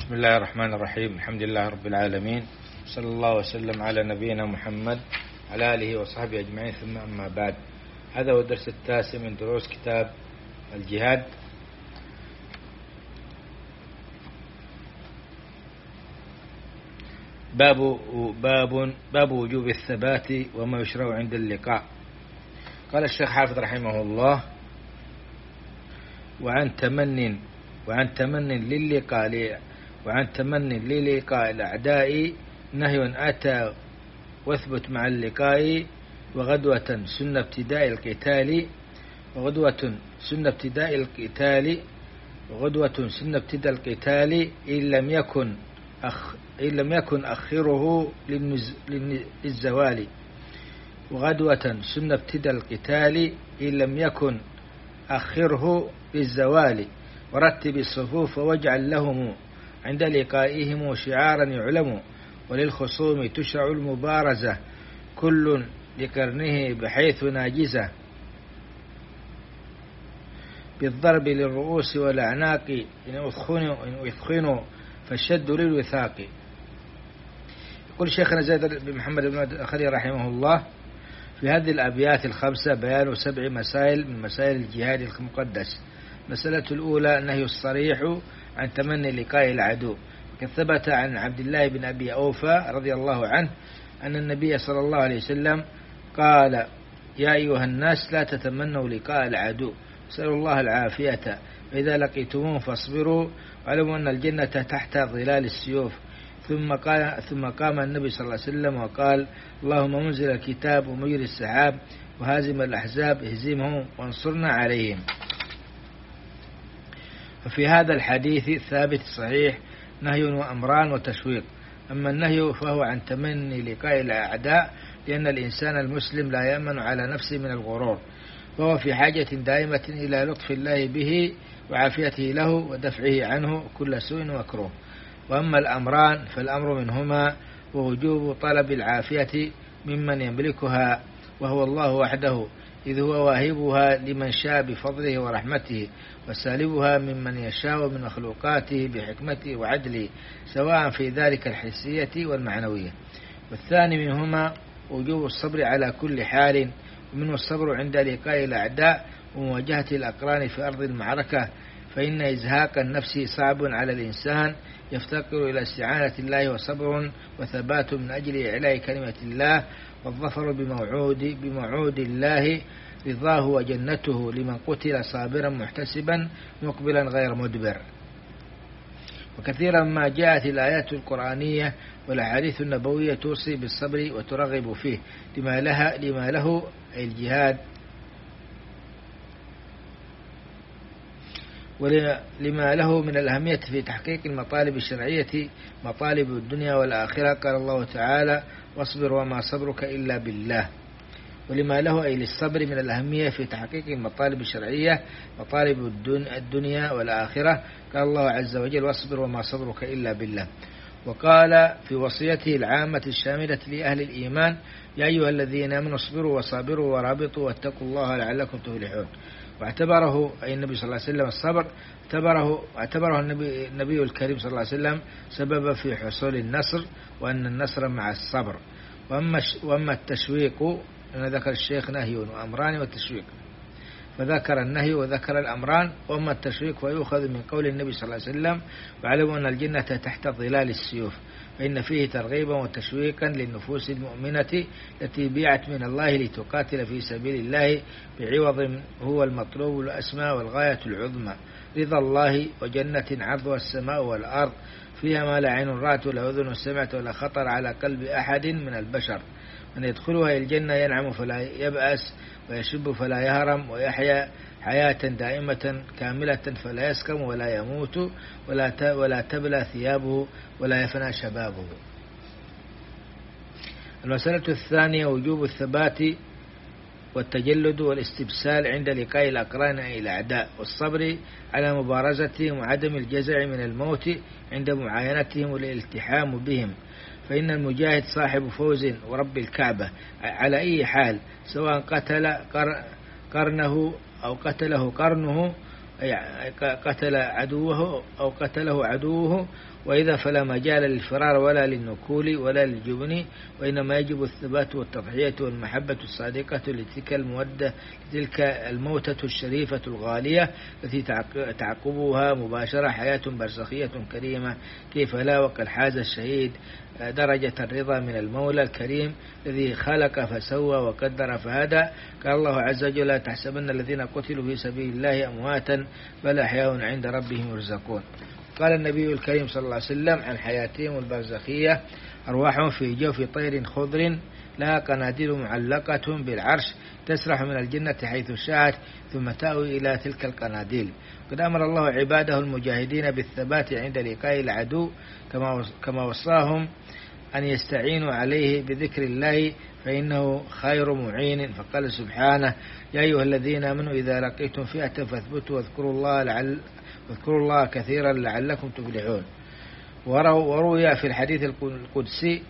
بسم الله الرحمن الرحيم. الحمد لله رب العالمين، صلى الله وسلم على نبينا محمد على آله وصحبه أجمعين، ثم أما بعد. هذا هو الدرس التاسع من دروس كتاب الجهاد. باب وجوب الثبات وما يشرع عند اللقاء. قال الشيخ حافظ رحمه الله: وعن تمن للقاء الأعداء نهي أتى واثبت مع اللقاء، وغدوة سنة ابتداء القتال إن لم يكن أخره للزوال. وغدوة سنة ابتداء القتال إن لم يكن أخره للزوال. ورتب الصفوف واجعل لهم عند لقائهم شعارا يعلم. وللخصوم تشرع المبارزة كل لقرنه بحيث ناجزة، بالضرب للرؤوس والأعناق إن أثخنوا فالشد للوثاق. يقول شيخنا زيد بن محمد بن الأخري رحمه الله: في هذه الأبيات الخمسة بيان 7 مسائل من مسائل الجهاد المقدس. المسألة الأولى النهي الصريح عن تمني لقاء العدو، وقد ثبت عن عبد الله بن أبي أوفى رضي الله عنه أن النبي صلى الله عليه وسلم قال: يا أيها الناس لا تتمنوا لقاء العدو، اسألوا الله العافية، فإذا لقيتموه فاصبروا، واعلموا أن الجنة تحت ظلال السيوف. ثم قام النبي صلى الله عليه وسلم وقال: اللهم منزل الكتاب ومجري السحاب وهازم الأحزاب اهزمهم وانصرنا عليهم. ففي هذا الحديث الثابت الصحيح نهي وأمران وتشويق. أما النهي فهو عن تمني لقاء الأعداء، لأن الإنسان المسلم لا يأمن على نفسه من الغرور، وهو في حاجة دائمة إلى لطف الله به وعافيته له ودفعه عنه كل سوء وكروه. وأما الأمران فالأمر منهما ووجوب طلب العافية ممن يملكها وهو الله وحده، إذ هو واهبها لمن شاء بفضله ورحمته، وسالبها ممن يشاء من مخلوقاته بحكمته وعدله، سواء في ذلك الحسية والمعنوية. والثاني منهما وجوب الصبر على كل حال، ومنه الصبر عند لقاء الأعداء ومواجهة الأقران في أرض المعركة، فإن إزهاق النفس صعب على الإنسان، يفتقر إلى استعانة الله وصبر وثبات من أجل إعلاء كلمة الله، والظفر بموعود الله رضاه وجنته لمن قتل صابرا محتسبا مقبلا غير مدبر. وكثيرا ما جاءت الآيات القرآنية والأحاديث النبوية توصي بالصبر وترغب فيه لما له الجهاد، ولما له من الأهمية في تحقيق المطالب الشرعية، مطالب الدنيا والآخرة. قال الله تعالى: واصبر وما صبرك إلا بالله. ولما له أي للصبر من الأهمية في تحقيق المطالب الشرعية، مطالب الدنيا والآخرة. قال الله عز وجل: واصبر وما صبرك إلا بالله. وقال في وصيته العامة الشاملة لأهل الإيمان: يا أيها الذين آمنوا اصبروا وصابروا ورابطوا واتقوا الله لعلكم تفلحون. واعتبره أي النبي صلى الله عليه وسلم الصبر، اعتبره النبي الكريم صلى الله عليه وسلم سببا في حصول النصر، وأن النصر مع الصبر. وأما التشويق، أنا ذكر الشيخ نهي وأمران وتشويق، فذكر النهي وذكر الأمران. وأما التشويق فيؤخذ من قول النبي صلى الله عليه وسلم: واعلموا أن الجنة تحت ظلال السيوف، فإن فيه ترغيبا وتشويقا للنفوس المؤمنة التي بيعت من الله لتقاتل في سبيل الله بعوض هو المطلوب الأسمى والغاية العظمى، رضا الله وجنة عرضها السماء والأرض، فيها ما لا عين رأت ولا أذن سمعت ولا خطر على قلب أحد من البشر. من يدخلها الجنة ينعم فلا يبأس، ويشب فلا يهرم، ويحيا حياة دائمة كاملة فلا يسكم ولا يموت ولا تبلى ثيابه ولا يفنى شبابه. المسألة الثانية وجوب الثبات والتجلد والاستبسال عند لقاء الأقران أي الأعداء، والصبر على مبارزتهم وعدم الجزع من الموت عند معاينتهم والالتحام بهم. فإن المجاهد صاحب فوز ورب الكعبة على أي حال، سواء قتل قرنه أو قتله قرنه أي قتل عدوه أو قتله عدوه، وإذا فلا مجال للفرار ولا للنكول ولا للجبن، وإنما يجب الثبات والتضحية والمحبة الصادقة لتلك المودة، لتلك الموتة الشريفة الغالية التي تعقبها مباشرة حياة برزخية كريمة، كيف لا وقد حاز الشهيد درجة الرضا من المولى الكريم الذي خلق فسوى وقدر فهدى. قال الله عز وجل: لا تحسبن الذين قتلوا في سبيل الله أمواتا بل أحياء عند ربهم يرزقون. قال النبي الكريم صلى الله عليه وسلم عن حياتهم البرزخية: أرواحهم في جوف طير خضر لها قناديل معلقة بالعرش تسرح من الجنة حيث شاءت ثم تأوي إلى تلك القناديل. قد أمر الله عباده المجاهدين بالثبات عند لقاء العدو كما وصاهم أن يستعينوا عليه بذكر الله فإنه خير معين، فقال سبحانه: يا أيها الذين آمنوا إذا لقيتم فئة فاثبتوا واذكروا الله كثيرا لعلكم تفلحون. وروي في الحديث القدسي: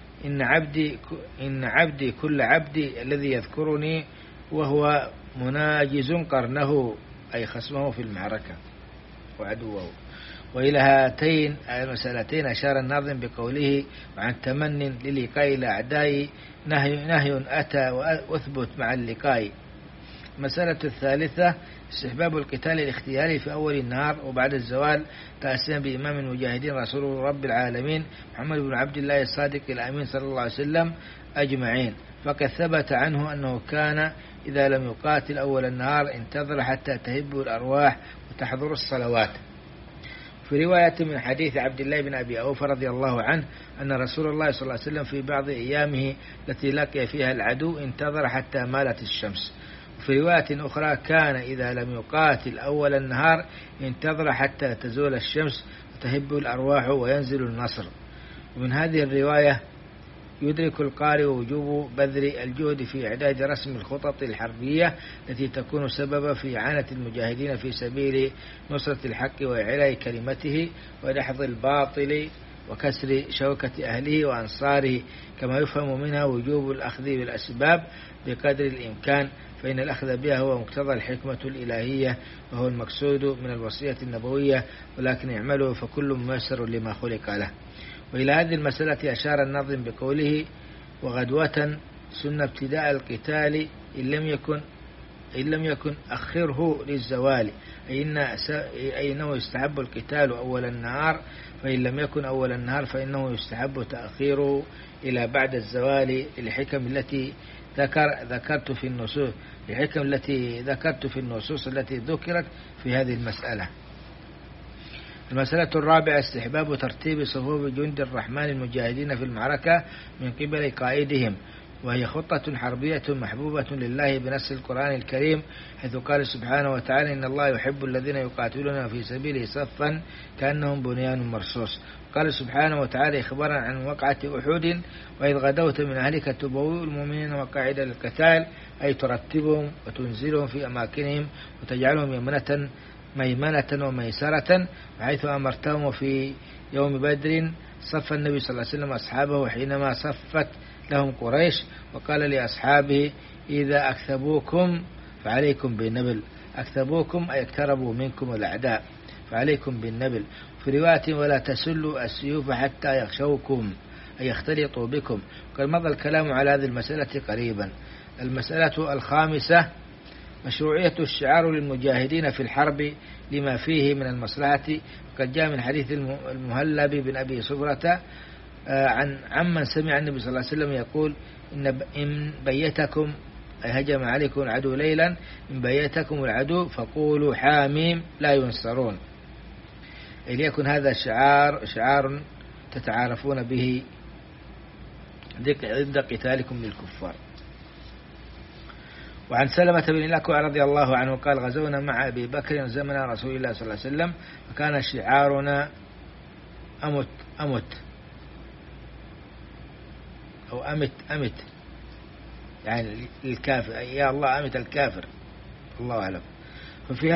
إن عبدي كل عبدي الذي يذكرني وهو مناجز قرنه، أي خصمه في المعركة وعدوه. وإلى هاتين المسألتين أشار الناظم بقوله: وعن تمن للقاء الأعداء نهي أتى وأثبت مع اللقاء. المسألة الثالثة: استحباب القتال الاختياري في أول النهار وبعد الزوال، تأسيا بإمام المجاهدين رسول رب العالمين محمد بن عبد الله الصادق الأمين صلى الله عليه وسلم أجمعين، فقد ثبت عنه أنه كان إذا لم يقاتل أول النهار انتظر حتى تهب الأرواح وتحضر الصلوات. في رواية من حديث عبد الله بن أبي أوفى رضي الله عنه أن رسول الله صلى الله عليه وسلم في بعض أيامه التي لقي فيها العدو انتظر حتى مالت الشمس. وفي رواية أخرى كان إذا لم يقاتل أول النهار انتظر حتى تزول الشمس وتهب الأرواح وينزل النصر. ومن هذه الرواية يدرك القارئ وجوب بذل الجهد في إعداد رسم الخطط الحربية التي تكون سببا في إعانة المجاهدين في سبيل نصرة الحق وإعلاء كلمته ودحض الباطل وكسر شوكة أهله وأنصاره، كما يفهم منها وجوب الأخذ بالأسباب بقدر الإمكان، فإن الأخذ بها هو مقتضى الحكمة الإلهية وهو المقصود من الوصية النبوية، ولكن اعملوا فكل ميسر لما خلق له. وإلى هذه المسألة أشار الناظم بقوله: وغدوة سن ابتداء القتال إن لم يكن أخره للزوال، أي إنه يستحب القتال أول النهار، فإن لم يكن أول النهار فإنه يستحب تأخيره إلى بعد الزوال للحكم التي ذكرت في النصوص التي ذكرت في هذه المسألة. المسألة الرابعة: استحباب ترتيب صفوف جند الرحمن المجاهدين في المعركة من قبل قائدهم، وهي خطة حربية محبوبة لله بنص القرآن الكريم، حيث قال سبحانه وتعالى: إن الله يحب الذين يقاتلون في سبيله صفا كأنهم بنيان مرصوص. قال سبحانه وتعالى إخبارا عن وقعة أحد: وإذ غدوت من أهلك تبوئ المؤمنين مقاعد للقتال، أي ترتبهم وتنزلهم في أماكنهم وتجعلهم ميمنة وميسرة، حيث أمرتهم في يوم بدر صف النبي صلى الله عليه وسلم أصحابه حينما صفت لهم قريش، وقال لأصحابه: إذا أكثبوكم فعليكم بالنبل. أكثبوكم أي اقتربوا منكم الأعداء، فعليكم بالنبل. في رواية: ولا تسلوا السيوف حتى يخشوكم أي يختلطوا بكم. قد مضى الكلام على هذه المسألة قريبا. المسألة الخامسة: مشروعية الشعار للمجاهدين في الحرب لما فيه من المصلحة. قد جاء من حديث المهلب بن أبي صبرة عمن سمع النبي صلى الله عليه وسلم يقول: إن بيتكم أي هجم عليكم العدو ليلا، إن بيتكم العدو فقولوا حاميم لا ينصرون، أي ليكن هذا شعار تتعارفون به ضد قتالكم للكفار. وعن سلمة بن الأكوع رضي الله عنه قال: غزونا مع أبي بكر زمن رسول الله صلى الله عليه وسلم، فكان شعارنا أمت أو أمت يعني الكافر، يا الله أمت الكافر، الله أعلم. ففي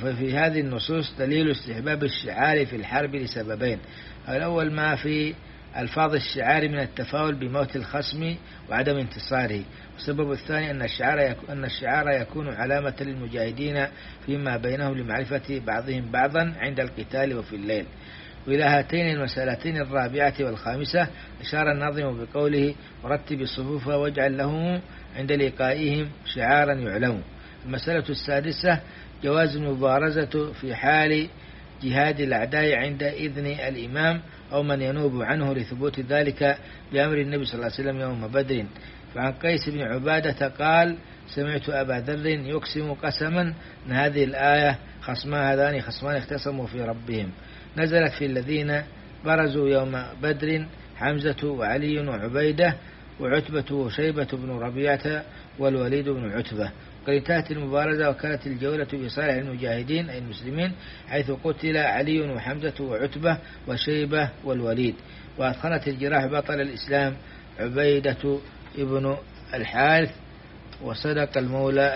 هذه النصوص دليل استحباب الشعار في الحرب لسببين: الأول ما في ألفاظ الشعار من التفاؤل بموت الخصم وعدم انتصاره. والسبب الثاني أن الشعار يكون علامة للمجاهدين فيما بينهم لمعرفة بعضهم بعضا عند القتال وفي الليل. وإلى هاتين المسألتين الرابعة والخامسة أشار الناظم بقوله: ورتب الصفوف واجعل لهم عند لقائهم شعارا يعلم. المسألة السادسة جواز المبارزة في حال جهاد الأعداء عند إذن الإمام أو من ينوب عنه لثبوت ذلك بأمر النبي صلى الله عليه وسلم يوم بدر. فعن قيس بن عبادة قال: سمعت أبا ذر يقسم قسما أن هذه الآية هذان خصمان اختصموا في ربهم نزلت في الذين برزوا يوم بدر حمزة وعلي وعبيدة وعتبة وشيبة بن ربيعة والوليد بن عتبة. قد انتهت المبارزة وكانت الجولة في صالح المجاهدين أي المسلمين، حيث قتل علي وحمزة وعتبة وشيبة والوليد، وأثخنت الجراح بطل الإسلام عبيدة ابن الحارث. وصدق المولى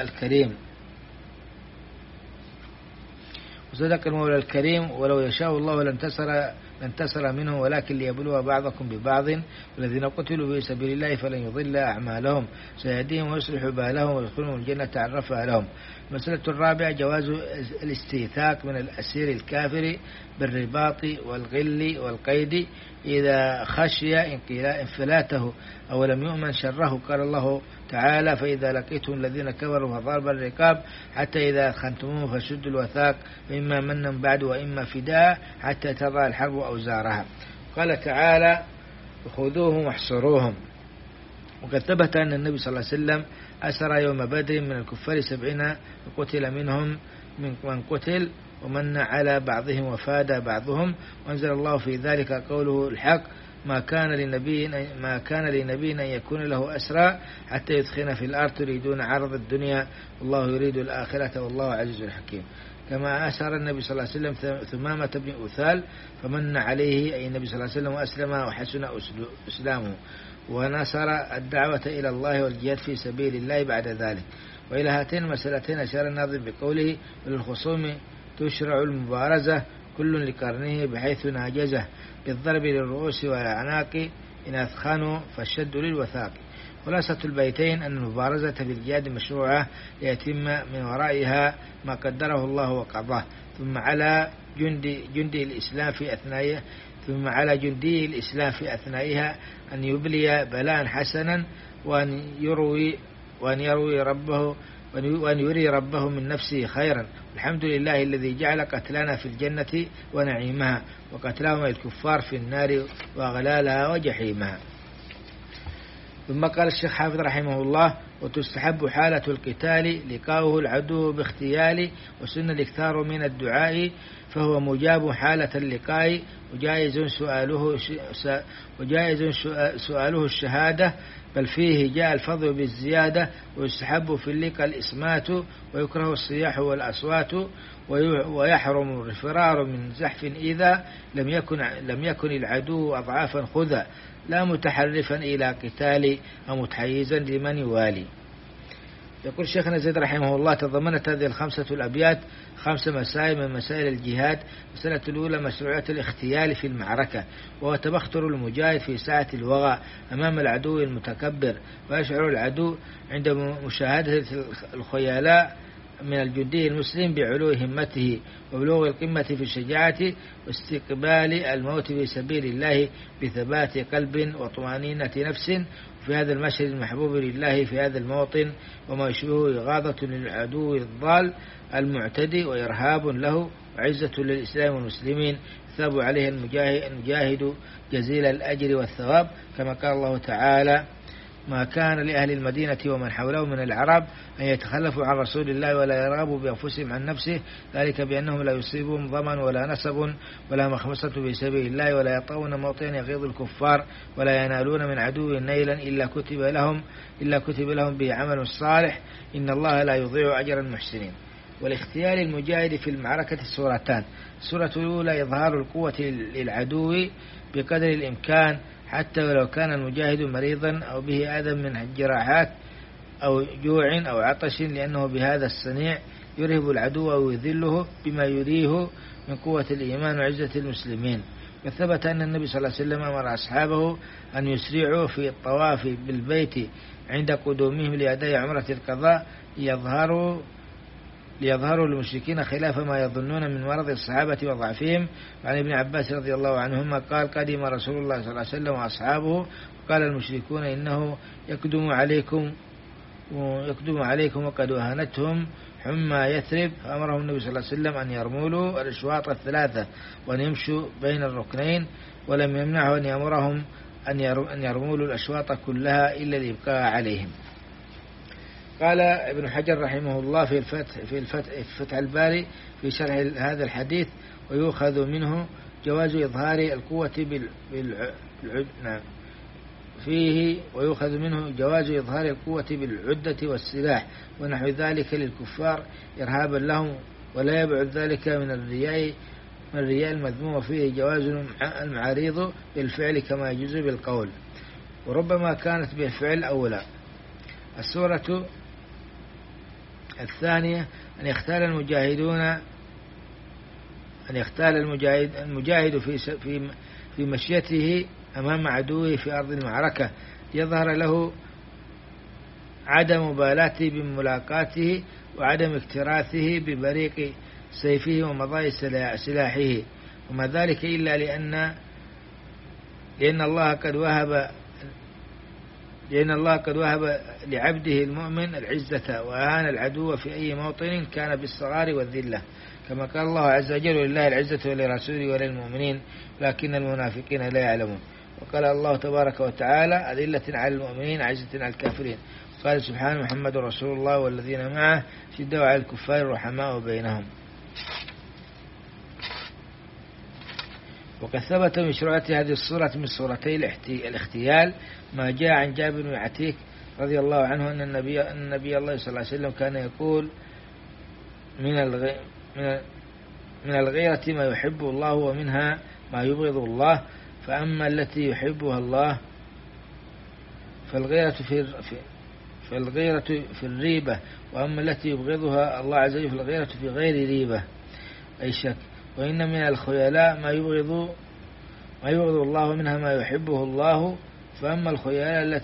الكريم ولو يشاء الله لانتصر منهم ولكن ليبلو بعضكم ببعض، والذين قتلوا في سبيل الله فلن يضل أعمالهم سيهديهم ويصلح بالهم ويدخلهم الجنة عرفها لهم. المسألة الرابعة جواز الاستيثاق من الأسير الكافر بالرباط والغل والقيد إذا خشي انفلاته أو لم يؤمن شره. قال الله تعالى: فإذا لقيتم الذين كفروا فضرب الرقاب حتى إذا أثخنتموهم فشدوا الوثاق فإما منا بعد وإما فداء حتى تضع الحرب أوزارها. قال تعالى: خذوهم واحصروهم. وقد ثبت أن النبي صلى الله عليه وسلم أسر يوم بدر من الكفار 70 وقتل منهم من قتل ومن على بعضهم وفاد بعضهم. وأنزل الله في ذلك قوله الحق: ما كان لنبي أن يكون له أسرى حتى يدخن في الأرض تريدون عرض الدنيا والله يريد الآخرة والله عزيز حكيم. كما أسر النبي صلى الله عليه وسلم ثمامة بن أثال فمن عليه أي النبي صلى الله عليه وسلم وأسلم وحسن إسلامه ونصر الدعوة إلى الله والجهاد في سبيل الله بعد ذلك. وإلى هاتين المسألتين أشار الناظم بقوله: وللخصوم تشرع المبارزة كل لقرنه بحيث ناجزه بالضرب للرؤوس والأعناق إن أثخنوا فالشد للوثاق. خلاصة البيتين أن المبارزة بالجهاد مشروعة ليتم من ورائها ما قدره الله وقضاه، ثم على جندي الإسلام في أثنائها أن يبلي بلاء حسنا وأن يري ربه من نفسه خيرا. الحمد لله الذي جعل قتلانا في الجنة ونعيمها وقتلاهم الكفار في النار وأغلالها وجحيمها. ثم قال الشيخ حافظ رحمه الله: وتستحب حالة القتال لقاؤه العدو باختيال وسن الاكثار من الدعاء فهو مجاب حالة اللقاء وجائز سؤاله الشهادة بل فيه جاء الفضل بالزيادة. ويستحب في اللقاء الإصمات ويكره الصياح والأصوات ويحرم الفرار من زحف إذا لم يكن العدو أضعافا خذا لا متحرفا إلى قتال أو متحيزا لمن يوالي. يقول شيخنا زيد رحمه الله: تضمنت هذه الخمسة الأبيات 5 مسائل من مسائل الجهاد. المسألة الأولى مشروعية الاختيال في المعركة، وهو تبختر المجاهد في ساعة الوغى أمام العدو المتكبر، ويشعر العدو عند مشاهدة الخيلاء من الجندي المسلم بعلو همته وبلوغ القمة في الشجاعة واستقبال الموت في سبيل الله بثبات قلب وطمأنينة نفس. في هذا المشهد المحبوب لله في هذا الموطن وما يشبهه إغاظة للعدو الضال المعتدي وإرهاب له وعزة للإسلام والمسلمين يثاب عليه المجاهد جزيل الأجر والثواب، كما قال الله تعالى: ما كان لأهل المدينة ومن حولهم من العرب أن يتخلفوا عن رسول الله ولا يرغبوا بأنفسهم عن نفسه، ذلك بأنهم لا يصيبهم ظمأ ولا نصب ولا مخمصة في سبيل الله ولا يطؤون موطئا يغيظ الكفار ولا ينالون من عدو نيلا إلا كتب لهم به عمل صالح إن الله لا يضيع أجر المحسنين. والاختيار المجاهد في المعركة سورتان: السورة الأولى إظهار القوة للعدو بقدر الإمكان حتى ولو كان المجاهد مريضا أو به أذى من الجراحات أو جوع أو عطش، لأنه بهذا الصنيع يرهب العدو ويذله بما يريه من قوة الإيمان وعزة المسلمين. وثبت أن النبي صلى الله عليه وسلم أمر أصحابه أن يسرعوا في الطواف بالبيت عند قدومهم لأداء عمرة القضاء ليظهروا للمشركين خلاف ما يظنون من مرض الصحابة وضعفهم. وعن ابن عباس رضي الله عنهما قال قدم رسول الله صلى الله عليه وسلم وأصحابه وقال المشركون إنه يقدم عليكم وقد أهانتهم حمى يثرب، فأمرهم النبي صلى الله عليه وسلم أن يرملوا الأشواط الثلاثة وأن يمشوا بين الركنين، ولم يمنعه أن يأمرهم أن يرملوا الأشواط كلها إلا الإبقاء عليهم. قال ابن حجر رحمه الله في فتح الباري في شرح هذا الحديث: ويؤخذ منه جواز إظهار القوة بالعدة والسلاح ونحو ذلك للكفار إرهابا لهم، ولا يبعد ذلك من الرياء المذموم فيه جواز المعارض بالفعل كما يجوز بالقول، وربما كانت بالفعل أولى. السورة الثانية أن يختال المجاهد في مشيته أمام عدوه في أرض المعركة يظهر له عدم مبالاته بملاقاته وعدم اكتراثه ببريق سيفه ومضاء سلاحه، وما ذلك إلا لأن الله قد وهب لعبده المؤمن العزة وأهان العدو في أي موطن كان بالصغار والذلة، كما قال الله عز وجل: ولله العزة ولرسوله وللمؤمنين لكن المنافقين لا يعلمون. وقال الله تبارك وتعالى: أذلة على المؤمنين عزة على الكافرين. قال سبحانه: محمد رسول الله والذين معه شدوا على الكفار رحماء بينهم. وقد ثبت من مشروعية هذه الصورة من صورتي الاختيال ما جاء عن جابر بن عتيك رضي الله عنه أن النبي الله صلى الله عليه وسلم كان يقول: من الغيرة ما يحب الله ومنها ما يبغض الله، فأما التي يحبها الله فالغيرة في الريبة، وأما التي يبغضها الله عز وجل فالغيرة في غير ريبة أي شك. وإن من الخيلاء ما يبغض الله ومنها ما يحبه الله، فأما الخيلاء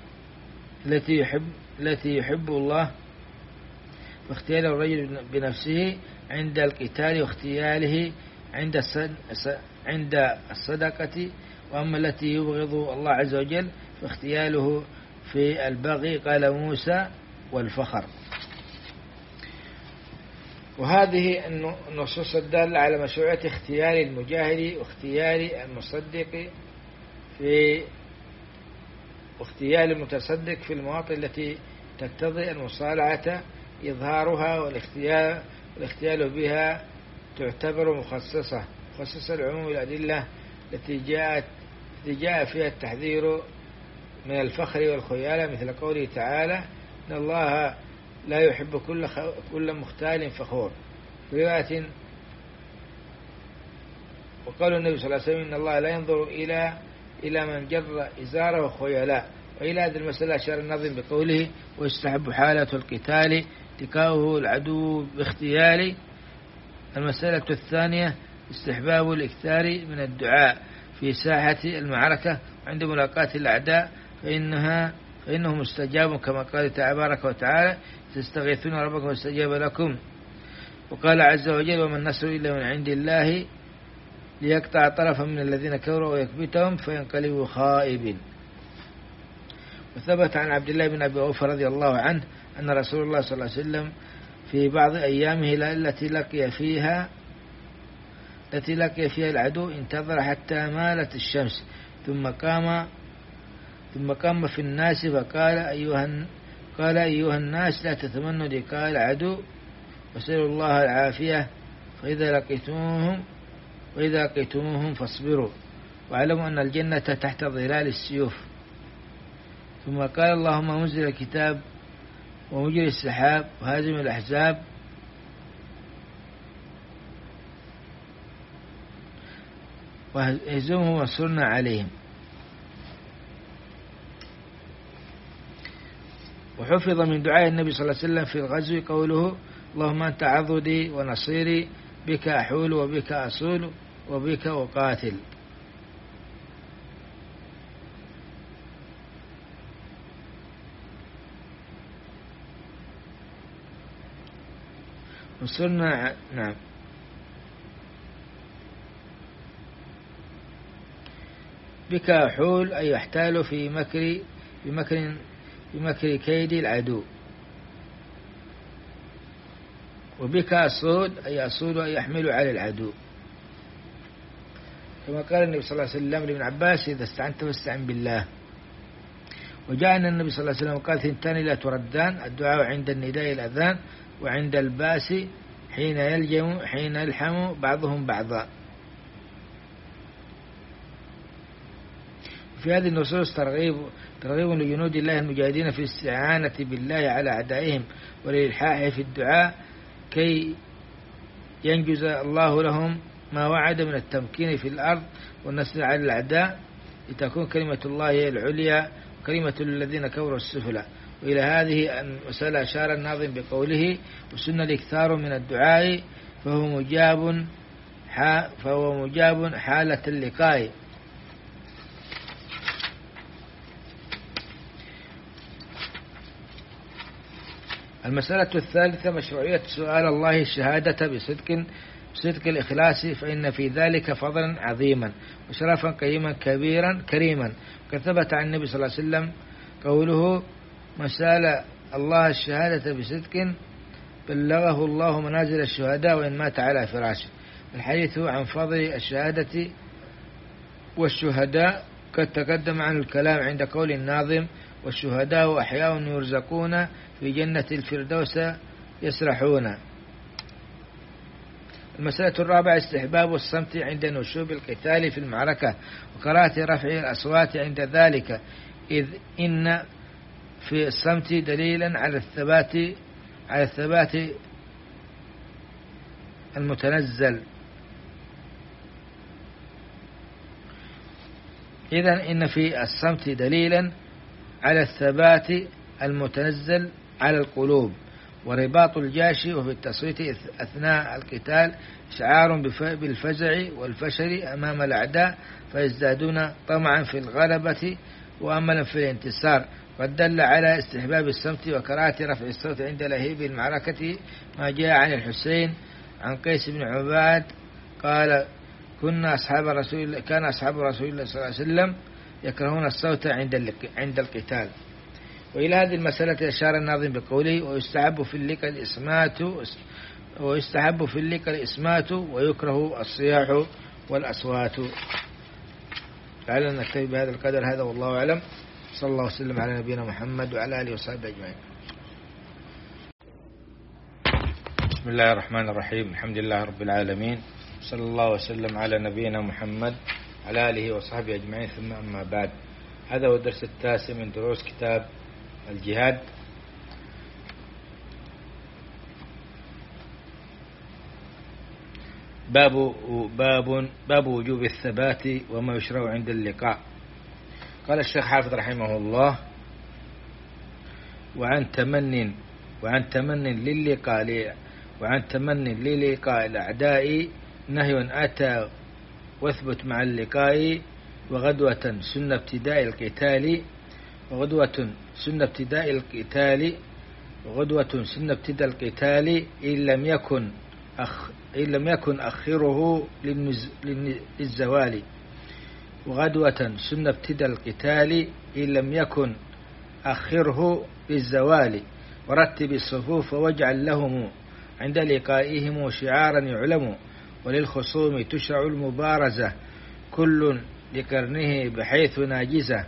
التي يحب الله فاختيال الرجل بنفسه عند القتال واختياله عند الصدقة، وأما التي يبغض الله عز وجل فاختياله في البغي قال موسى والفخر. وهذه النصوص الدالة على مشروعية اختيار المجاهد واختيار المصدق واختيار المتصدق في المواطن التي تقتضي المصالحة إظهارها، والاختيال بها تعتبر مخصصة العموم الأدلة التي جاء فيها التحذير من الفخر والخيانة، مثل قوله تعالى: إن الله لا يحب كل مختال فخور. في رواية وقال النبي صلى الله عليه وسلم: إن الله لا ينظر إلى من جر إزاره خيلاء. وإلى هذه المسألة أشار الناظم بقوله: ويستحب حالة القتال تكاؤه العدو باختيال. المسألة الثانية استحباب الإكثار من الدعاء في ساحة المعركة عند ملاقاة الأعداء، فإنه مستجاب كما قال تبارك وتعالى: تستغيثون ربكم واستجاب لكم. وقال عز وجل: وما النصر إلا من عند الله ليقطع طرفا من الذين كفروا ويكبتهم فينقلبوا خائبين. وثبت عن عبد الله بن أبي أوفى رضي الله عنه أن رسول الله صلى الله عليه وسلم في بعض أيامه التي لقي فيها العدو انتظر حتى مالت الشمس ثم قام في الناس فقال: أيها الناس لا تتمنوا لقاء العدو وسألوا الله العافية، فإذا لقيتموهم فاصبروا واعلموا أن الجنة تحت ظلال السيوف. ثم قال: اللهم منزل الكتاب ومجري السحاب وهازم الأحزاب واهزمهم وانصرنا عليهم. وحفظ من دعاء النبي صلى الله عليه وسلم في الغزو قوله: اللهم أنت عضدي ونصيري، بك أحول وبك أصول وبك أقاتل. انصرنا نعم بك أحول أي يحتال بمكر كيد العدو، وبك أصود أي أصود أي يحمل على العدو، كما قال النبي صلى الله عليه وسلم لابن عباس إذا استعنت فاستعن بالله. وجاء أن النبي صلى الله عليه وسلم قال ثنتان لا تردان: الدعاء عند النداء الأذان، وعند الباس حين يلحم بعضهم بعضا. في هذه النصوص ترغيب لجنود الله المجاهدين في الاستعانة بالله على أعدائهم والإلحاح في الدعاء كي ينجز الله لهم ما وعد من التمكين في الأرض والنصر على الأعداء، لتكون كلمة الله هي العليا وكلمة الذين كفروا السفلى. وإلى هذه المسألة أشار الناظم بقوله: وسن الإكثار من الدعاء فهو مجاب حالة اللقاء. المسألة الثالثة مشروعية سؤال الله الشهادة بصدق الإخلاص، فإن في ذلك فضلا عظيما وشرفا كريما. وقد ثبت عن النبي صلى الله عليه وسلم قوله: من سأل الله الشهادة بصدق بلغه الله منازل الشهداء وإن مات على فراشه. الحديث عن فضل الشهادة والشهداء قد تقدم عن الكلام عند قول الناظم: والشهداء أحياء يرزقون في جنة الفردوس يسرحون. المسألة الرابعة استحباب الصمت عند نشوب القتال في المعركة وكراهة رفع الأصوات عند ذلك، إذ إن في الصمت دليلا على الثبات المتنزل. إذن إن في الصمت دليلا على الثبات المتنزل على القلوب ورباط الجيش، وفي التصويت أثناء القتال إشعار بالفزع والفشل أمام الأعداء فيزدادون طمعا في الغلبة وأملا في الانتصار. قد دل على استحباب الصمت وكراهة رفع الصوت عند لهيب المعركة ما جاء عن الحسين عن قيس بن عباد قال: كان أصحاب رسول الله صلى الله عليه وسلم يكرهون الصوت عند القتال. وإلى هذه المسألة أشار الناظم بقوله: ويستحب في اللقاء الإسمات ويكره الصياح والأصوات. لعلنا نكتفي بهذا القدر. هذا والله أعلم. صلى الله وسلم على نبينا محمد وعلى آله وصحبه أجمعين. بسم الله الرحمن الرحيم. الحمد لله رب العالمين، صلى الله وسلم على نبينا محمد على آله وصحبه أجمعين، ثم أما بعد. هذا هو الدرس التاسع من دروس كتاب الجهاد. باب وجوب الثبات وما يشرع عند اللقاء. قال الشيخ حافظ رحمه الله: وعن تمن للقاء الأعداء نهي أتى واثبت مع اللقاء، وغدوة سن ابتداء القتال إن لم يكن أخره للزوال. وغدوة سن ابتداء القتال إن لم يكن أخره للزوال. ورتب الصفوف واجعل لهم عند لقائهم شعارا يعلم. وللخصوم تشرع المبارزة كل لقرنه بحيث ناجزة،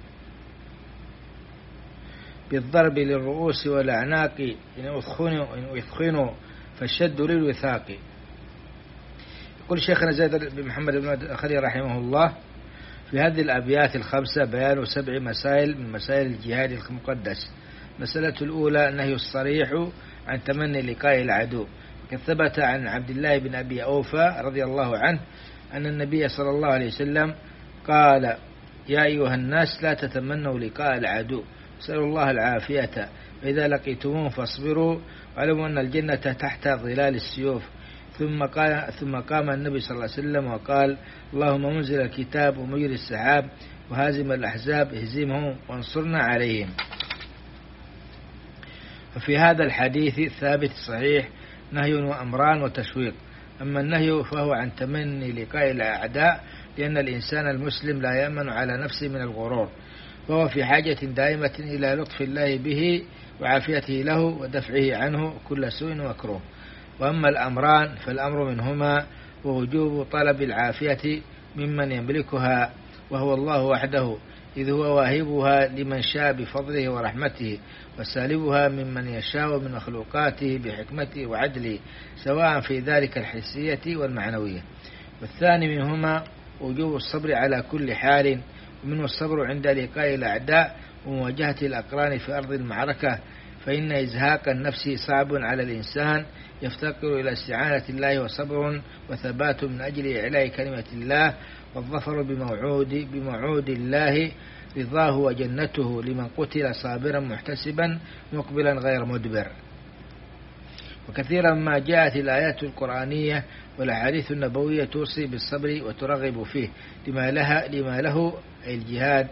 بالضرب للرؤوس والأعناق إن أثخنوا فالشد للوثاق. يقول شيخنا زيد بن محمد بن خليل رحمه الله: في هذه الأبيات الخمسة بيان 7 مسائل من مسائل الجهاد المقدس. المسألة الأولى النهي الصريح عن تمني لقاء العدو. قد ثبت عن عبد الله بن أبي أوفى رضي الله عنه أن النبي صلى الله عليه وسلم قال: يا أيها الناس لا تتمنوا لقاء العدو، اسألوا الله العافية، فإذا لقيتموه فاصبروا واعلموا أن الجنة تحت ظلال السيوف. ثم قام النبي صلى الله عليه وسلم وقال: اللهم منزل الكتاب ومجري السحاب وهازم الأحزاب اهزمهم وانصرنا عليهم. ففي هذا الحديث الثابت الصحيح نهي وأمران وتشويق. أما النهي فهو عن تمني لقاء الأعداء، لأن الإنسان المسلم لا يأمن على نفسه من الغرور، فهو في حاجة دائمة إلى لطف الله به وعافيته له ودفعه عنه كل سوء ومكروه. وأما الأمران فالأمر منهما ووجوب طلب العافية ممن يملكها وهو الله وحده، إذ هو واهبها لمن شاء بفضله ورحمته، وسالبها ممن يشاء من مخلوقاته بحكمته وعدله، سواء في ذلك الحسية والمعنوية. والثاني منهما وجوب الصبر على كل حال، ومنه الصبر عند لقاء الأعداء ومواجهة الأقران في أرض المعركة، فإن إزهاق النفس صعب على الإنسان، يفتقر إلى استعانة الله وصبر وثبات من أجل إعلاء كلمة الله، والظفر بموعود الله رضاه وجنته لمن قتل صابرا محتسبا مقبلا غير مدبر. وكثيرا ما جاءت الآيات القرآنية والأحاديث النبوية توصي بالصبر وترغب فيه لما له أي الجهاد،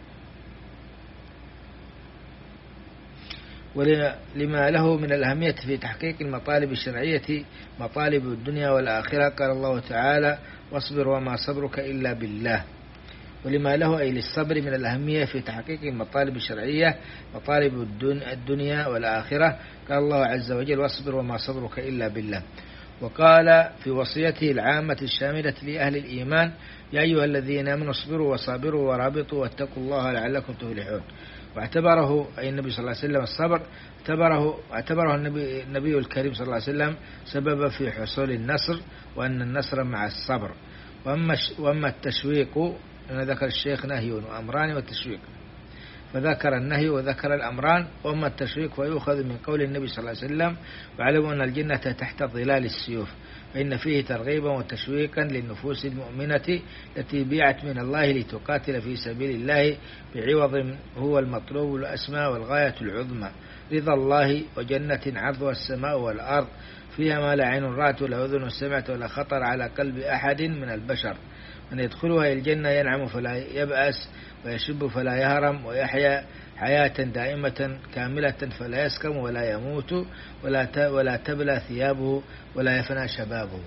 ولما له من الأهمية في تحقيق المطالب الشرعية مطالب الدنيا والآخرة. قال الله تعالى: واصبر وما صبرك إلا بالله. ولما له أي للصبر من الأهمية في تحقيق المطالب الشرعية مطالب الدنيا والآخرة. قال الله عز وجل: واصبر وما صبرك إلا بالله. وقال في وصيته العامة الشاملة لأهل الإيمان: يا أيها الذين آمنوا اصبروا وصابروا ورابطوا واتقوا الله لعلكم تفلحون. واعتبره أي النبي صلى الله عليه وسلم الصبر اعتبره النبي الكريم صلى الله عليه وسلم سببا في حصول النصر، وأن النصر مع الصبر. وأما التشويق، أنا ذكر الشيخ نهي وأمران وتشويق، فذكر النهي وذكر الأمران. وأما التشويق فيؤخذ من قول النبي صلى الله عليه وسلم: واعلموا أن الجنة تحت ظلال السيوف، فإن فيه ترغيبا وتشويقا للنفوس المؤمنة التي بيعت من الله لتقاتل في سبيل الله بعوض هو المطلوب الأسمى والغاية العظمى، رضا الله وجنة عرضها السماء والأرض، فيها ما لا عين رأت ولا أذن سمعت ولا خطر على قلب أحد من البشر. من يدخلها الجنة ينعم فلا يبأس، ويشب فلا يهرم، ويحيا حياة دائمة كاملة فلا يسكم ولا يموت ولا تبلى ثيابه ولا يفنى شبابه.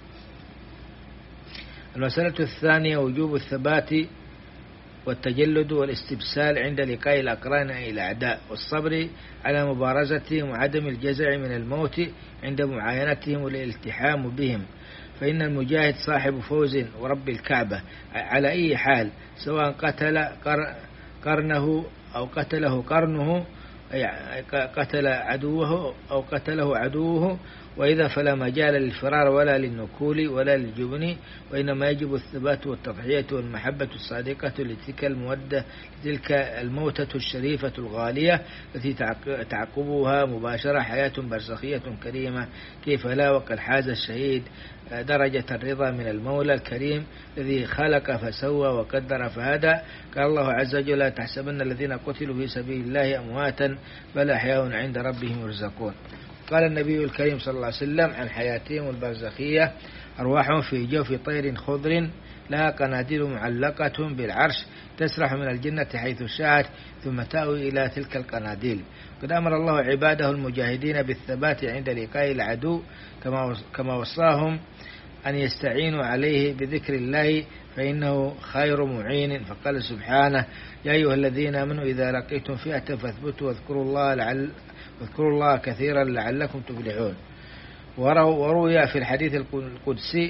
المسألة الثانية وجوب الثبات والتجلد والاستبسال عند لقاء الأقران أي الأعداء، والصبر على مبارزتهم وعدم الجزع من الموت عند معاينتهم والالتحام بهم، فإن المجاهد صاحب فوز ورب الكعبة على أي حال، سواء قتل قرنه أو قتله قرنه، أي قتل عدوه أو قتله عدوه. وإذا فلا مجال للفرار ولا للنكول ولا للجبن، وإنما يجب الثبات والتضحية والمحبة الصادقة لتلك الموتة الشريفة الغالية التي تعقبها مباشرة حياة برزخية كريمة، كيف لا وقد حاز الشهيد درجة الرضا من المولى الكريم الذي خلق فسوى وقدر فهدى. قال الله عز وجل: لا تحسبن الذين قتلوا في سبيل الله أمواتا بل أحياء عند ربهم يرزقون. قال النبي الكريم صلى الله عليه وسلم عن حياتهم البرزخية: أرواحهم في جوف طير خضر لها قناديل معلقة بالعرش تسرح من الجنة حيث شاءت ثم تأوي إلى تلك القناديل. قد أمر الله عباده المجاهدين بالثبات عند لقاء العدو، كما وصاهم أن يستعينوا عليه بذكر الله فإنه خير معين، فقال سبحانه: يا أيها الذين آمنوا إذا لقيتم فئة فاثبتوا واذكروا الله كثيرا لعلكم تفلحون. وروي في الحديث القدسي: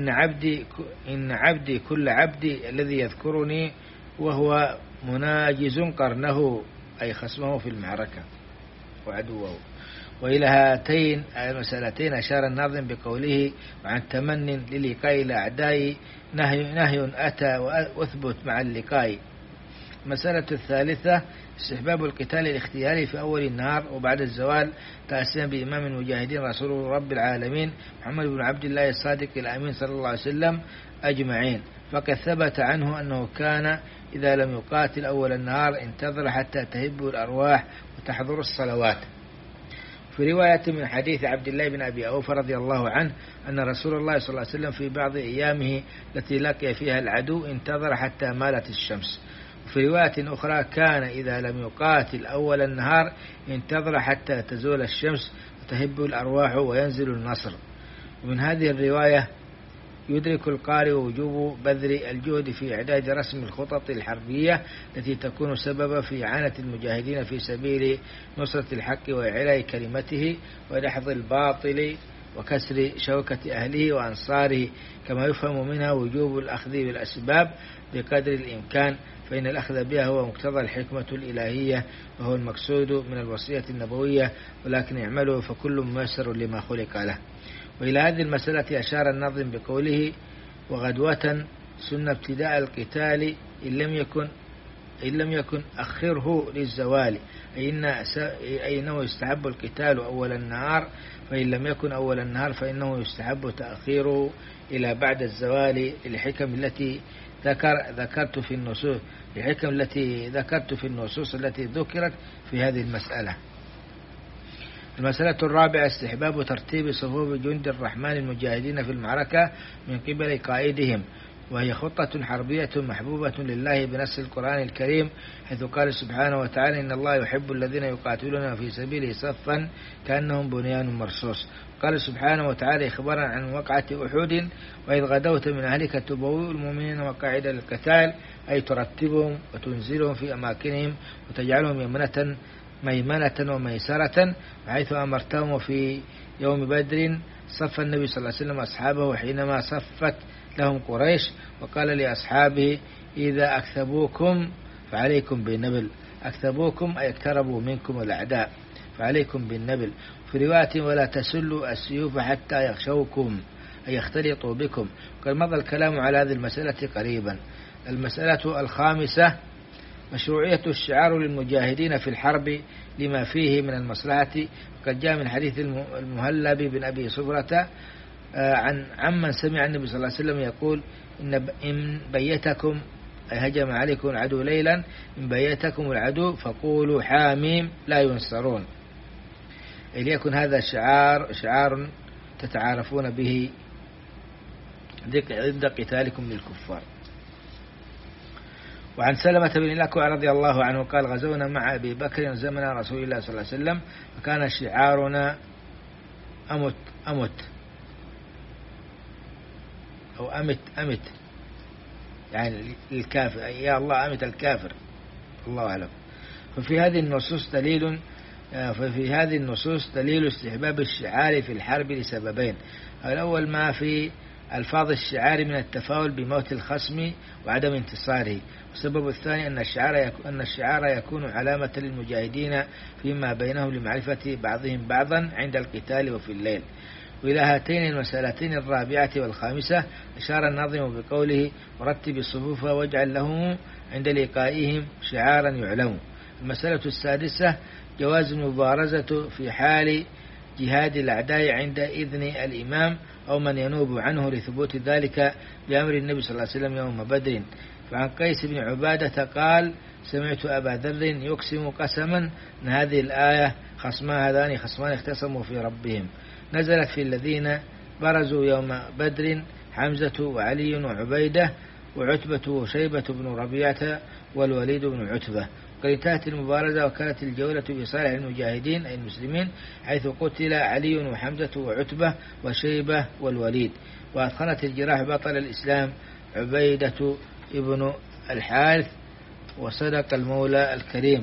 إن عبدي كل عبدي الذي يذكرني وهو مناجز قرنه، أي خصمه في المعركة وعدوه. وإلى هاتين المسألتين أشار الناظم بقوله: وعن تمن للقاء الأعداء نهي أتى وأثبت مع اللقاء. المسألة الثالثة استحباب القتال الاختياري في أول النهار وبعد الزوال، تأسيا بإمام المجاهدين رسول رب العالمين محمد بن عبد الله الصادق الأمين صلى الله عليه وسلم أجمعين. فقد ثبت عنه أنه كان إذا لم يقاتل أول النهار انتظر حتى تهب الأرواح وتحضر الصلوات. في رواية من حديث عبد الله بن أبي أوفى رضي الله عنه أن رسول الله صلى الله عليه وسلم في بعض أيامه التي لقي فيها العدو انتظر حتى مالت الشمس. وفي رواية أخرى كان إذا لم يقاتل أول النهار انتظر حتى تزول الشمس وتهب الأرواح وينزل النصر. ومن هذه الرواية يدرك القارئ وجوب بذل الجهد في إعداد رسم الخطط الحربية التي تكون سببا في إعانة المجاهدين في سبيل نصرة الحق وإعلاء كلمته ودحض الباطل وكسر شوكة أهله وأنصاره، كما يفهم منها وجوب الأخذ بالأسباب بقدر الإمكان، فإن الأخذ بها هو مقتضى الحكمة الإلهية وهو المقصود من الوصية النبوية، ولكن اعملوا فكل ميسر لما خلق له. وإلى هذه المسألة أشار الناظم بقوله: وغدوة سن ابتداء القتال إن لم يكن أخره للزوال، أي أنه يستحب القتال أول النهار، فإن لم يكن أول النهار فإنه يستحب تأخيره إلى بعد الزوال للحكم التي ذكرت في النصوص التي ذكرت في هذه المسألة. المسألة الرابعة استحباب ترتيب صفوف جند الرحمن المجاهدين في المعركة من قبل قائدهم، وهي خطة حربية محبوبة لله بنص القرآن الكريم، حيث قال سبحانه وتعالى: إن الله يحب الذين يقاتلون في سبيله صفا كأنهم بنيان مرصوص. قال سبحانه وتعالى إخبارا عن وقعة أحد: وإذ غدوت من أهلك تبوئ المؤمنين مقاعد للقتال، أي ترتبهم وتنزلهم في أماكنهم وتجعلهم ميمنة وميسرة، وحيث أمرتهم في يوم بدر صف النبي صلى الله عليه وسلم أصحابه حينما صفت لهم قريش، وقال لأصحابه: إذا أكثبوكم فعليكم بالنبل. أكثبوكم أي اقتربوا منكم الأعداء، فعليكم بالنبل. في رواية: ولا تسلوا السيوف حتى يخشوكم أي يختلطوا بكم. قد مضى الكلام على هذه المسألة قريبا. المسألة الخامسة مشروعية الشعار للمجاهدين في الحرب لما فيه من المصلحة. وقد جاء من حديث المهلب بن أبي صفرة عمن سمع النبي صلى الله عليه وسلم يقول: إن بيتكم هجم عليكم العدو ليلا، إن بيتكم العدو فقولوا حاميم لا ينصرون. ليكن هذا شعار تتعارفون به ضد قتالكم للكفار. وعن سلمة بن الأكوع رضي الله عنه قال: غزونا مع أبي بكر زمن رسول الله صلى الله عليه وسلم، فكان شعارنا أمت أو أمت يعني الكافر، يا الله أمت الكافر، الله أعلم. ففي هذه النصوص دليل استحباب الشعار في الحرب لسببين: الأول ما في ألفاظ الشعار من التفاؤل بموت الخصم وعدم انتصاره، والسبب الثاني أن الشعار يكون علامة للمجاهدين فيما بينهم لمعرفة بعضهم بعضا عند القتال وفي الليل. وإلى هاتين المسألتين الرابعة والخامسة أشار الناظم بقوله: ورتب الصفوف واجعل لهم عند لقائهم شعارا يعلم. المسألة السادسة جواز المبارزة في حال جهاد الأعداء عند إذن الإمام أو من ينوب عنه لثبوت ذلك بأمر النبي صلى الله عليه وسلم يوم بدر. فعن قيس بن عبادة قال: سمعت أبا ذر يقسم قسما أن هذه الآية هذان خصمان اختصموا في ربهم، نزلت في الذين برزوا يوم بدر حمزة وعلي وعبيدة وعتبة وشيبة بن ربيعة والوليد بن عتبة. قد انتهت المبارزة وكانت الجولة في صالح المجاهدين أي المسلمين، حيث قتل علي وحمزة وعتبة وشيبة والوليد، وأثخنت الجراح بطل الإسلام عبيدة ابن الحارث، وصدق المولى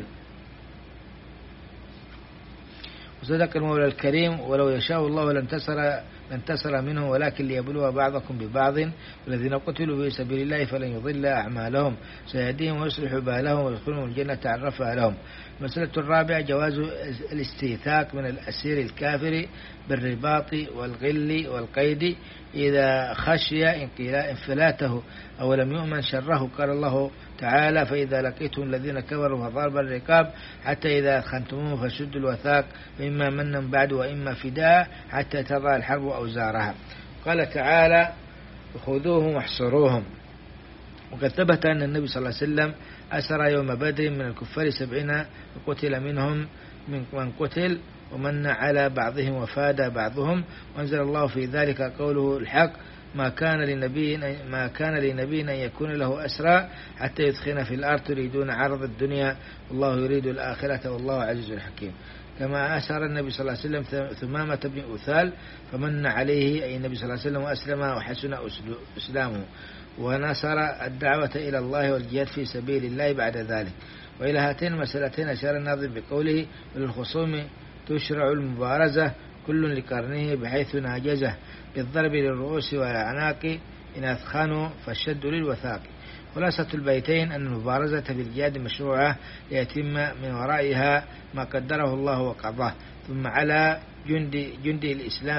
الكريم ولو يشاء الله لانتصر منه، ولكن ليبلو بعضكم ببعض، والذين قتلوا في سبيل الله فلن يضل أعمالهم، سيهديهم ويصلح بالهم ويدخلهم الجنة عرفها لهم. المسألة الرابعة جواز الاستيثاق من الأسير الكافر بالرباط والغل والقيد إذا خشي انفلاته أو لم يؤمن شره. قال الله تعالى: فإذا لقيتم الذين كفروا فضرب الرقاب حتى إذا أثخنتموهم فشدوا الوثاق فإما منا بعد وإما فداء حتى تضع الحرب أوزارها. قال تعالى: خذوهم واحصروهم. وقد ثبت أن النبي صلى الله عليه وسلم أسر يوم بدر من الكفار 70، وقتل منهم من قتل ومن على بعضهم وفاد بعضهم، وانزل الله في ذلك قوله الحق: ما كان لنبي أن يكون له أسرى حتى يدخن في الأرض تريدون عرض الدنيا والله يريد الآخرة والله عزيز حكيم. كما أسر النبي صلى الله عليه وسلم ثمامة بن أثال فمن عليه أي النبي صلى الله عليه وسلم وأسلم وحسن إسلامه، ونصر الدعوة إلى الله والجهاد في سبيل الله بعد ذلك. وإلى هاتين المسألتين أشار الناظم بقوله: وللخصوم تشرع المبارزة كل لقرنه بحيث ناجزه بالضرب للرؤوس والأعناق إن أثخنوا فالشد للوثاق. خلاصة البيتين أن المبارزة في الجهاد مشروعة ليتم من ورائها ما قدره الله وقضاه، ثم على جندي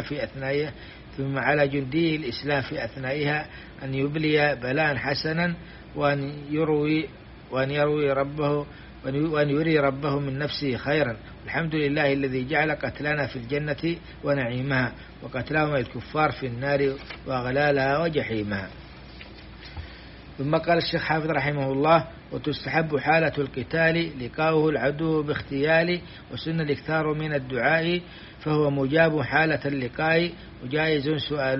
الإسلام في أثنائها أن يبلي بلاء حسنا وأن يري ربه من نفسه خيرا. الحمد لله الذي جعل قتلنا في الجنة ونعيمها، وقتلهم الكفار في النار وأغلالها وجحيمها. ثم قال الشيخ حافظ رحمه الله: وتستحب حالة القتال لقاؤه العدو باختيال، وسن الاكثار من الدعاء فهو مجاب حالة اللقاء، وجائز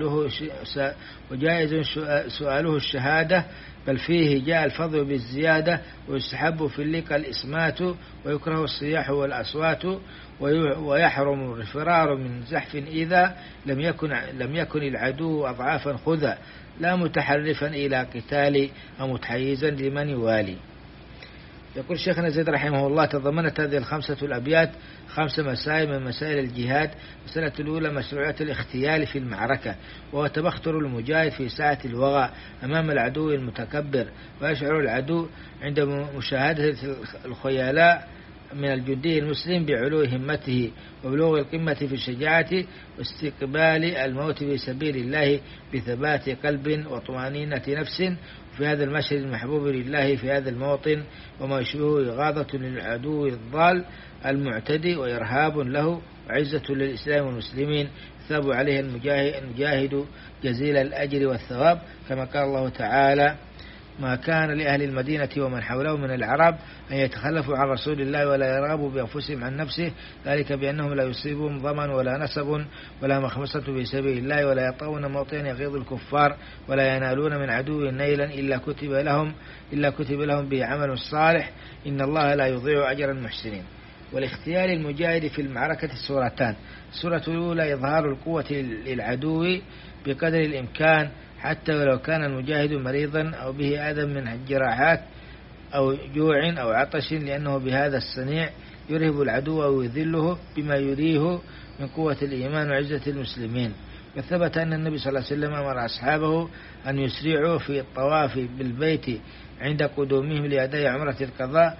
سؤاله الشهادة، بل فيه جاء الفضل بالزيادة. ويستحب في اللقاء الإصمات، ويكره الصياح والأصوات، ويحرم الفرار من زحف إذا لم يكن العدو أضعافا خذا، لا متحرفا إلى قتال أو متحيزا لمن يوالي. يقول شيخنا زيد رحمه الله: تضمنت هذه الخمسة الأبيات 5 مسائل من مسائل الجهاد. المسألة الأولى مشروعية الاختيال في المعركة، وهو تبختر المجاهد في ساعة الوغى أمام العدو المتكبر، ويشعر العدو عند مشاهدة الخيلاء من الجندي المسلم بعلو همته وبلوغ القمة في الشجاعة واستقبال الموت في سبيل الله بثبات قلب وطمأنينة نفس. في هذا المشهد المحبوب لله في هذا الموطن وما يشبهه إغاظة للعدو الضال المعتدي وإرهاب له وعزة للإسلام والمسلمين، ثاب عليه المجاهد جزيل الأجر والثواب، كما قال الله تعالى: ما كان لأهل المدينة ومن حولهم من العرب أن يتخلفوا عن رسول الله ولا يرغبوا بأنفسهم عن نفسه، ذلك بأنهم لا يصيبهم ظمأ ولا نصب ولا مخمصة في سبيل الله ولا يطؤون موطئا يغيظ الكفار ولا ينالون من عدو نيلا إلا كتب لهم به عمل صالح، إن الله لا يضيع أجر المحسنين. والاختيار المجاهد في المعركة سورتان: السورة الأولى إظهار القوة للعدو بقدر الإمكان حتى ولو كان المجاهد مريضا أو به أذى من الجراحات أو جوع أو عطش، لأنه بهذا الصنيع يرهب العدو ويذله بما يريه من قوة الإيمان وعزة المسلمين. وثبت أن النبي صلى الله عليه وسلم أمر أصحابه أن يسرعوا في الطواف بالبيت عند قدومهم لأداء عمرة القضاء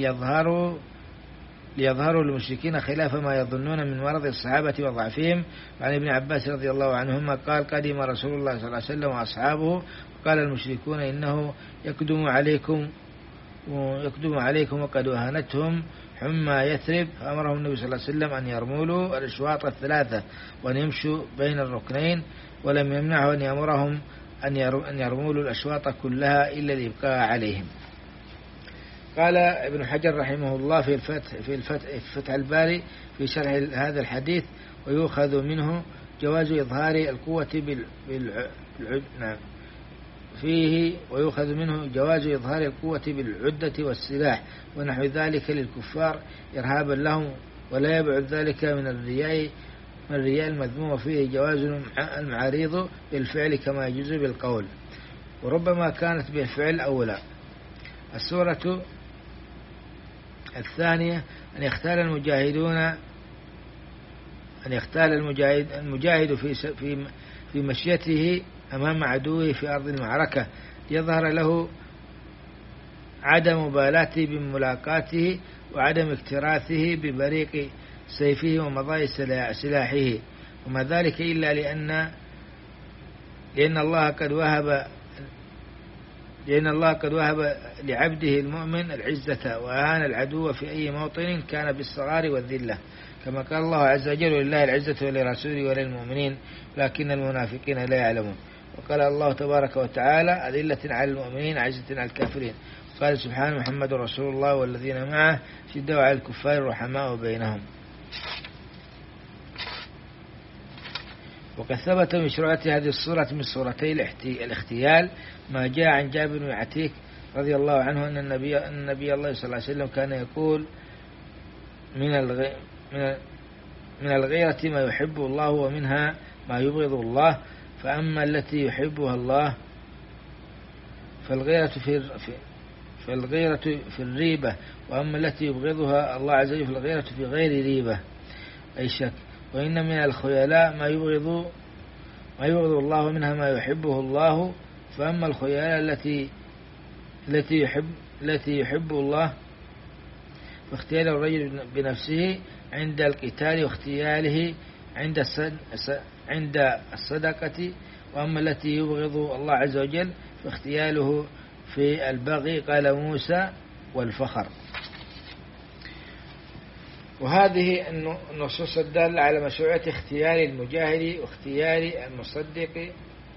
ليظهروا للمشركين خلاف ما يظنون من مرض الصحابة وضعفهم. وعن ابن عباس رضي الله عنهما قال: قدم رسول الله صلى الله عليه وسلم وأصحابه، وقال المشركون إنه يقدم عليكم وقد وهنتهم حمى يثرب، فأمرهم النبي صلى الله عليه وسلم أن يرمولوا الأشواط 3 وأن يمشوا بين الركنين، ولم يمنعه أن يأمرهم أن يرمولوا الأشواط كلها إلا الإبقاء عليهم. قال ابن حجر رحمه الله في فتح الباري في شرح هذا الحديث: ويؤخذ منه جواز إظهار القوة بالعدة والسلاح ونحو ذلك للكفار إرهابا لهم، ولا يبعد ذلك من الرياء المذموم فيه جواز المعارض بالفعل كما يجوز بالقول، وربما كانت بالفعل أولى. السورة الثانية أن يختار المجاهد في مشيته أمام عدوه في أرض المعركة، يظهر له عدم مبالاته بملاقاته وعدم اكتراثه ببريق سيفه ومضاء سلاحه، وما ذلك إلا لأن الله قد وهب لعبده المؤمن العزة وأهان العدو في أي موطن كان بالصغار والذلة، كما قال الله عز وجل: ولله العزة ولرسوله وللمؤمنين ولكن المنافقين لا يعلمون. وقال الله تبارك وتعالى: أذلة على المؤمنين عزة على الكافرين. قال سبحانه: محمد رسول الله والذين معه شدوا على الكفار رحماء بينهم. وقد ثبت مشروعية هذه الصورة من صورتي الاختيال ما جاء عن جابر بن عتيك رضي الله عنه أن النبي الله صلى الله عليه وسلم كان يقول: من من الغيرة ما يحبه الله ومنها ما يبغض الله. فأما التي يحبها الله فالغيرة في الريبة، وأما التي يبغضها الله عز وجل فالغيرة في غير ريبة أي شك. وإن من الخيلاء ما يبغض الله ومنها ما يحبه الله. فأما الخيلاء التي يحب الله فاختيار الرجل بنفسه عند القتال واختياله عند الصدقة. وأما التي يبغض الله عز وجل فاختياله في البغي قال موسى والفخر. وهذه النصوص الدالة على مشروعية اختيار المجاهد واختيار المصدق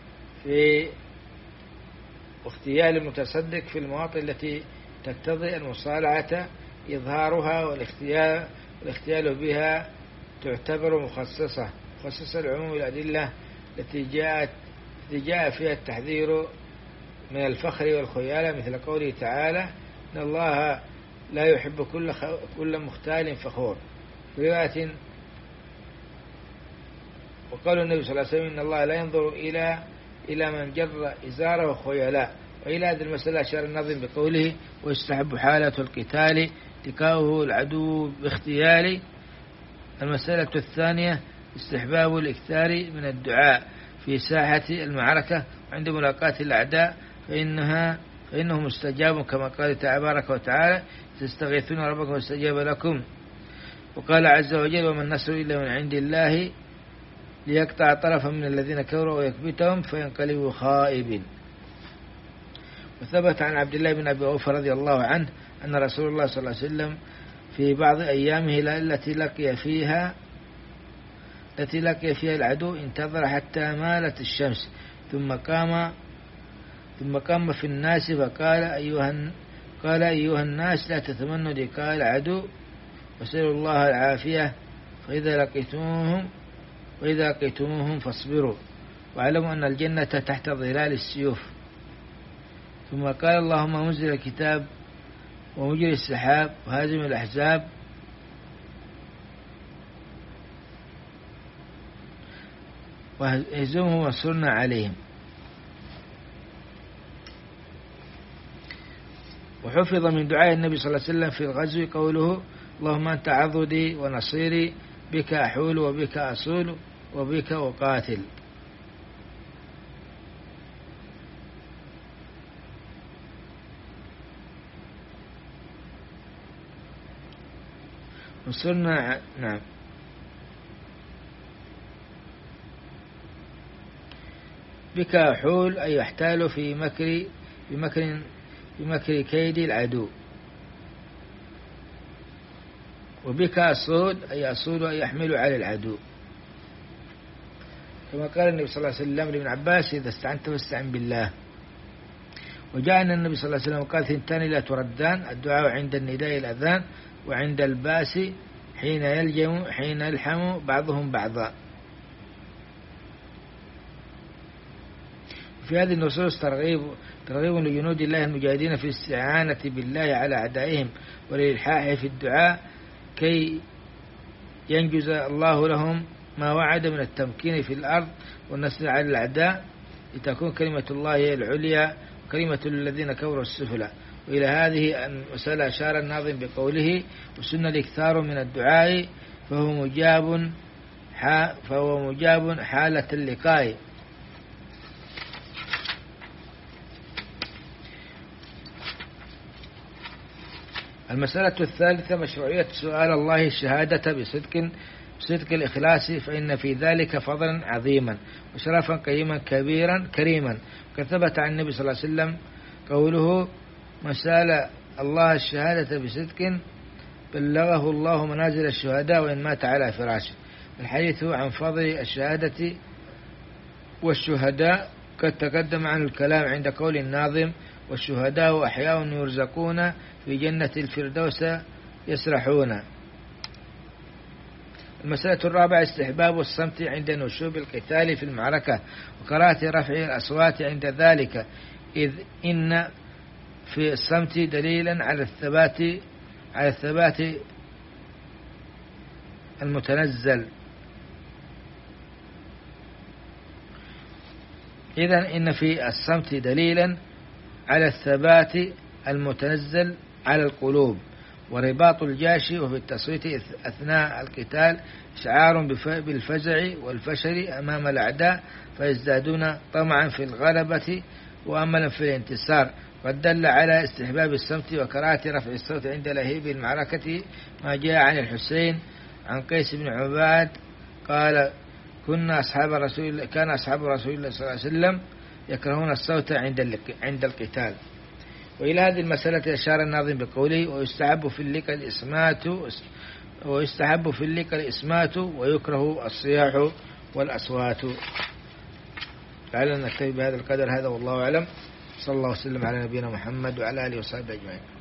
واختيار المتصدق في المواطن التي تقتضي المصالحة إظهارها، والاختيار بها تعتبر مخصصة العموم الأدلة التي جاء فيها التحذير من الفخر والخيانة، مثل قوله تعالى إن الله لا يحب كل مختال فخور. في رواية وقال النبي صلى الله عليه وسلم إن الله لا ينظر إلى من جر إزاره خيلاء. وإلى هذه المسألة أشار الناظم بقوله ويستحب حالة القتال اتقاؤه العدو باختيار. المسألة الثانية استحباب الإكثار من الدعاء في ساحة المعركة عند ملاقاة الأعداء، فإنه مستجاب كما قال تبارك وتعالى تستغيثون ربكم واستجاب لكم. وقال عز وجل وما النصر إلا من عند الله ليقطع طرفا من الذين كفروا ويكبتهم فينقلبوا خائبين. وثبت عن عبد الله بن أبي أوفى رضي الله عنه أن رسول الله صلى الله عليه وسلم في بعض أيامه التي لقي فيها العدو انتظر حتى مالت الشمس ثم قام في الناس فقال أيها الناس لا تتمنوا لقاء العدو وسألوا الله العافية وإذا لقيتموهم فاصبروا واعلموا أن الجنة تحت ظلال السيوف. ثم قال اللهم منزل الكتاب ومجري السحاب وهازم الأحزاب واهزمهم وانصرنا عليهم. وحفظ من دعاء النبي صلى الله عليه وسلم في الغزو قوله اللهم أنت عضدي ونصيري بك أحول وبك أصول وبك أقاتل. وصلنا نعم. بك أحول أي يحتال في مكر كيد العدو. وبك أصود أي أصود أي يحمل على العدو، كما قال النبي صلى الله عليه وسلم لابن عباس إذا استعنت فاستعن بالله. وجاء أن النبي صلى الله عليه وسلم قال ثنتان لا تردان الدعاء عند النداء الأذان وعند الباس حين يلحم بعضهم بعضا. في هذه النصوص ترغيب لجنود الله المجاهدين في الاستعانة بالله على أعدائهم والإلحاح في الدعاء كي ينجز الله لهم ما وعد من التمكين في الأرض والنصر على الأعداء لتكون كلمة الله هي العليا وكلمة الذين كفروا السفلى. وإلى هذه المسألة أشار الناظم بقوله وسن الإكثار من الدعاء فهو مجاب حالة اللقاء. المسألة الثالثة مشروعية سؤال الله الشهادة بصدق الإخلاص، فإن في ذلك فضلا عظيما وشرفا كريما. كثبت عن النبي صلى الله عليه وسلم قوله من سأل الله الشهادة بصدق بلغه الله منازل الشهداء وإن مات على فراشه. الحديث عن فضل الشهادة والشهداء قد تقدم عن الكلام عند قول الناظم والشهداء أحياء يرزقون في جنة الفردوس يسرحون. المسألة الرابعة استحباب الصمت عند نشوب القتال في المعركة وكراهة رفع الأصوات عند ذلك، إذ إن في الصمت دليلا على الثبات المتنزل. إذن إن في الصمت دليلا على الثبات المتنزل على القلوب، ورباط الجاشي وفي التصويت أثناء القتال إشعار بالفزع والفشل أمام الأعداء فيزدادون طمعا في الغلبة وأملا في الانتصار. قد دل على استحباب الصمت وكراهة رفع الصوت عند لهيب المعركة ما جاء عن الحسين عن قيس بن عباد قال: كان أصحاب رسول الله صلى الله عليه وسلم يكرهون الصوت عند القتال. وإلى هذه المسألة أشار الناظم بقوله: ويستحب في اللقاء الإسمات ويكره الصياح والأصوات. لعلنا نكتفي بهذا القدر. هذا والله أعلم. صلى الله وسلم على نبينا محمد وعلى آله وصحبه أجمعين.